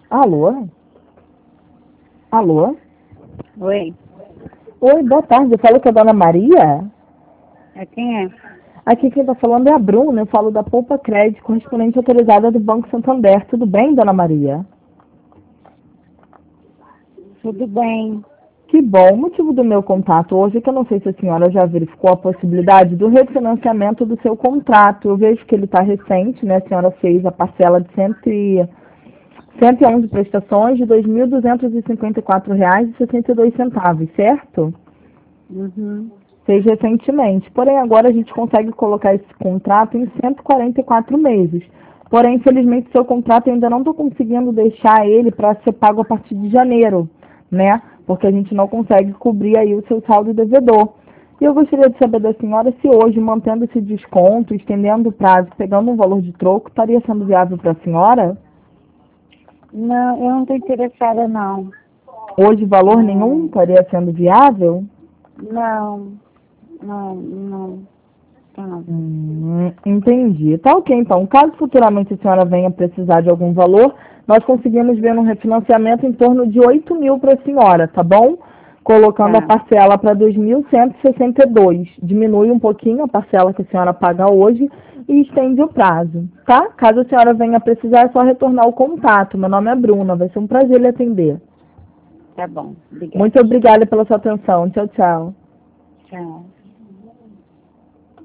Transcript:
Alô? Alô? Oi, Oi, boa tarde. Eu falo com a dona Maria. quem é? Aqui quem está falando é a Bruna. Eu falo da Poupa Crédito, correspondente autorizada do Banco Santander. Tudo bem, dona Maria? Tudo bem. Que bom. O motivo do meu contato hoje é que eu não sei se a senhora já verificou a possibilidade do refinanciamento do seu contrato. Eu vejo que ele está recente, né? A senhora fez a parcela de 111 prestações de R$ 2.254,62, certo? Uhum. Fez recentemente. Porém, agora a gente consegue colocar esse contrato em 144 meses. Porém, infelizmente, seu contrato eu ainda não estou conseguindo deixar ele para ser pago a partir de janeiro, né? Porque a gente não consegue cobrir aí o seu saldo devedor. E eu gostaria de saber da senhora se hoje, mantendo esse desconto, estendendo o prazo, pegando um valor de troco, estaria sendo viável para a senhora? Não, eu não estou interessada, não. Hoje, valor nenhum Não, estaria sendo viável? não, não. Tá. Entendi. Tá ok, então. Caso futuramente a senhora venha precisar de algum valor, nós conseguimos ver um refinanciamento em torno de 8 mil para a senhora, tá bom? Colocando a Tá. parcela para 2.162. Diminui um pouquinho a parcela que a senhora paga hoje e estende o prazo, tá? Caso a senhora venha precisar, é só retornar o contato. Meu nome é Bruna, vai ser um prazer lhe atender. Tá bom. Obrigada. Muito obrigada pela sua atenção. Tchau, tchau. Tchau.